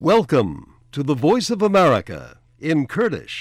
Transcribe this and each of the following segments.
Welcome to the Voice of America in Kurdish.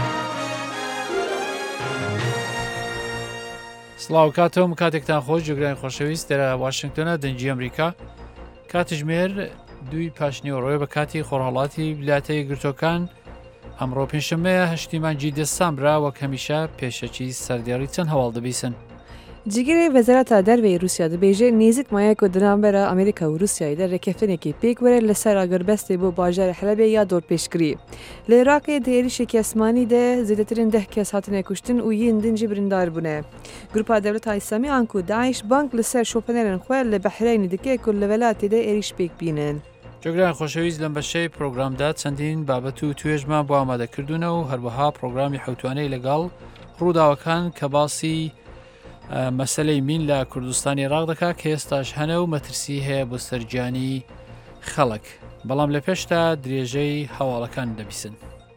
سڵاو کاتۆم کاتێکتان خۆش جوگران خۆشەویست دەرە واشنگتۆنە دەنجی ئەمریکا کاتژمێر 2 پاشنیوەڕۆی بە کاتی خۆرهەڵاتی ویلایەتە یەکگرتووەکان ئەمڕۆ پێنجشەممەیە 8 مانگی دەسامبرا وەک هەمیشە پێشەکی سەردێڕی چەند هەواڵ دەبیسن. جگیری وەزارەتە دەرەوەی رووسیا دەبێژێ نێزیک مایەک و دنامبەرە ئەمریکا و رووسیایدا ڕێککەوتنێکی پێک وەرە لەسەر ئاگربەستی بۆ باژاری حەلەبێ یا دۆرپێشکری. لە عێراقê دێریشێکی ئەسمانی دە زیاترین 10 کەس هاتنە کوشتن و یین دنجی بریندار بوونە. گروپا دەوڵەتە ئیسلامی ئان و داعش بانک لەسەر شۆپەنەرن خوێ لە بەحرینی دکێک و لە وێلاتێدا عێریش پێک بینن. جۆگران خۆشەویست لەم بەشەی پرۆگرامدا چەندین بابەت و توێژمان بۆ ئامادەکردوونە و هەروەها پرۆگرامی حوتوانەی لەگەڵ ڕووداوەکان کە باسی مەسەلەی مین لە کوردستانی عێراق دەکات کە ئێستاش هەنە و مەترسی هەیە بۆ سەرجانی خەڵک. بەڵام لە پێشتا درێژەی هەواڵەکان دەبیسن.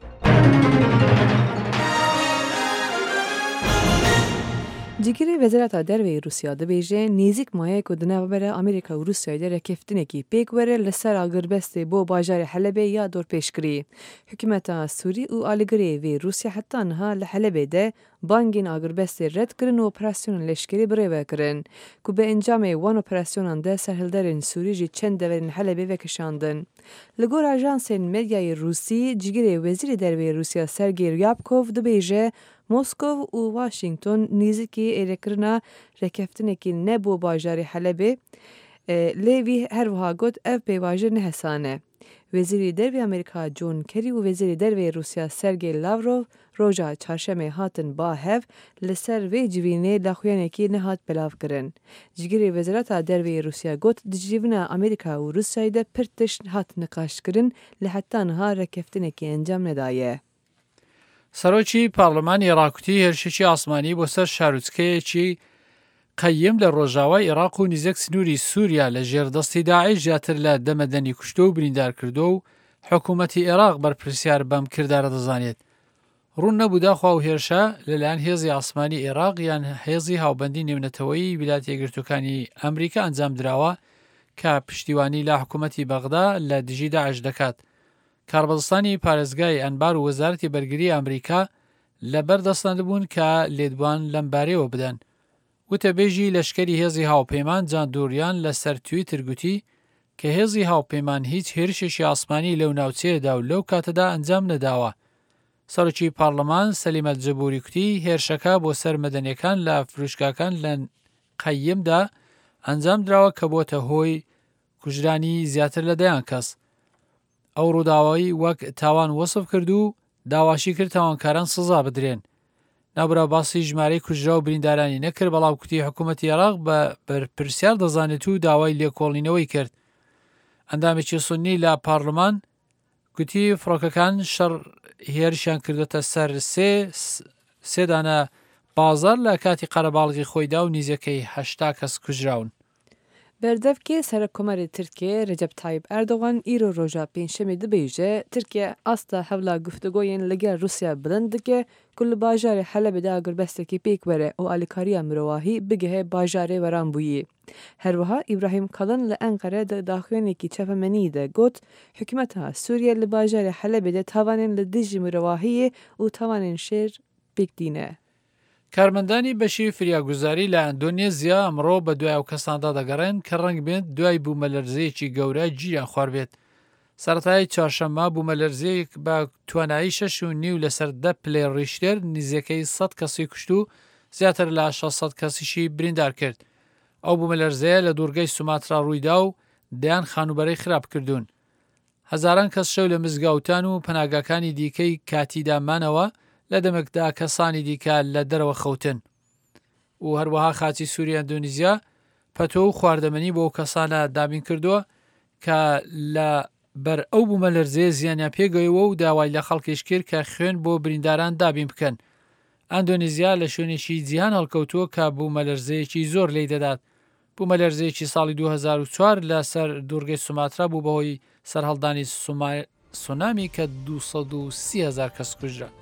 جگیری وەزارەتە دەرەوەی رووسیا دەبێژێ نێزیک مایەک و دنابەرە ئەمریکا و رووسیایدا ڕێککەوتنێکی پێک وەرە لەسەر ئاگربەستی بۆ باژاری حەلەبێ یا دۆرپێشکری. حکوومەتە سووری و ئالیگەری وێ رووسیا حتانها لە حەلەبێدا بانگین ئاگربەستی ڕەتکردن و ئۆپراسیۆن لەشکری بڕێوەکردن کو بە ئەنجامی وان ئۆپراسیۆناندا سەرهەڵدەرین سووریژی چەند دەورین حەلەبێ وەکشاندن. لە گۆڕ ئاژانسên مێدیای رووسی جگیری وەزیری دەرەوەی رووسیا سەرگێی ریابکۆڤ دەبێژێ مۆسکۆڤ و واشنگتۆن نزیکی ئێرەکردنا ڕێککەوتنێکی نەبوو باژاری حەلەبێ لێوی هەروەها گوت ئەو پێواژە نەهەسانە. وەزیری دەرەوەی ئەمریکا جۆن کەری و وەزیری دەرەوەی رووسیا سەرگێی لاڤرۆڤ ڕۆژا چارشەمێ هاتن با هەف لەسەر وێ جوینێ لاخوێنێکی نەهات بەلاوکردن. جگیری وەزارەتە دەرەوەی رووسیا گوت دژیڤنە ئەمریکا و رووسیایدا پرتش هات نقاشکردن لە حتانها ڕێککەوتنێکی ئەنجام نەدایە. سەرۆکی پارلەمانی عێراقوتی هێرشێکی ئاسمانی بۆ سەر شارۆچکەیەکی قەیم لە ڕۆژاوای عێراق و نزیک سنووری سووریا لە ژێردەستی داعش زیاتر لە دەمەدەنی کوشتە و بریندار کردو و حکوومەتی عێراق بەرپرسیار بەم کردارە دەزانێت. ڕوون نەبوودا خوا و هێرشە لەلایەن هێزی ئاسمانی عێراق یان هێزی هاوبەندی نێونەتەوەیی ویلایەتە یەکگرتووەکانی ئەمریکا ئەنجام دراوە کە پشتیوانی لە حکوومەتی بەغدا لە دژی داعش دەکات. کاربەدەستانی پارێزگای ئەنبار و وەزارەتی بەرگری ئەمریکا لەبەر دەستاندبوون کە لێدوان لەم بارەیەوە بدەن. وتەبێژی لەشکری هێزی هاوپەیمان جاندۆریان لەسەر تویتر گوتی کە هێزی هاوپەیمان هیچ هێرشێکی ئاسمانی لەو ناوچەیەدا و لەو کاتەدا ئەنجام نەداوە. سەرۆکی پارلەمان سەلیمە جەبوری کوتی هێرشەکە بۆ سەر مەدەنیەکان لە فروشگاکان لە قەیمدا ئەنجام دراوە کە بۆتە هۆی کوژرانی زیاتر لە دەیان کەس. ئەو ڕووداوایی وەک تاوان وەسف کرد و داواشی کرد تاوانکاران سزا بدرێن. نابرا باسی ژمارەی کوژرا و بریندارانی نەکرد بەڵام کوتی حکوومەتی عێراق بە بەرپرسیار دەزانێت و داوای لێکۆڵینەوەی کرد. ئەندامێکی سونی لە پارلەمان گوتی فڕۆکەکان شەڕ هێرشیان کردوتە سەر سێ دانە بازار لە کاتی قەرەباڵغی خۆیدا و نزیەکەی 80 کەس کوژراون. بەردەفکێ سەرۆکۆمەری تورکیە ڕەجەب تایب ئەردۆغان ئیرۆ ڕۆژا پێنجشەمێ دەبێژێ تورکیا ئاستا هەوڵا گفتوگۆیان لەگەڵ رووسیا بلند دکێ کو لە باژاری حەلەبێدا ئاگربەستێکی پێک وەرە و ئالیکاریە مرۆواهی بگەهێ باژارێ وەران بوویی. هەروەها ئیبراهیم کەڵن لە ئەنقەرە داخوێنێکی چەپەمەنیدا گوت حکوومەتە سووریا لە باژاری حەلەبێدا تاوانێن لە دژی مرۆواهیە و تاوانێن شێر پێکدینە. کارمەندانی بەشی فریاگوزاری لە ئەندۆنێزیا ئەمڕۆ بە دوای ئەو کەساندا دەگەڕێن کە ڕەنگ بێت دوای بوومەلەرزەیەکی گەورە گیریان خواردبێت. سەرەتای چوارشەممە بوومەلەرزەیەک بە توانایی 6.5 لەسەر 10 پلەی ڕیشتێر نزیەکەی 100 کەسی کوشت و زیاتر لە 600 کەسیشی بریندار کرد. ئەو بوومەلەرزەیە لە دوورگەی سوماترا ڕوویدا و دەیان خانوبەرەی خراپ کردوون. هەزاران کەس شەو لە مزگاوتان و پەناگاکانی دیکەی کاتیدامانەوە لە دەمەکدا کەسانی دیکە لە دەرەوە خەوتن. و هەروەها خاچی سووری ئەندۆنیزیا پەتۆ و خواردەمەنی بۆ کەسانە دابین کردووە کە لە بەر ئەو بوومەلەرزەیە زیانیان پێگەیەوە و داوای لە خەڵکیش کرد کە خوێن بۆ برینداران دابین بکەن. ئەندۆنیزیا لە شوێنێکی جیهان هەڵکەوتووە کە بوومەلەرزەیەکی زۆر لێی دەدات. بوومەلەرزەیەکی ساڵی 2004 لەسەر دوورگەی سوماترا بوو بەهۆی سەرهەڵدانی سونامی کە 230,000 کەس کوژرا.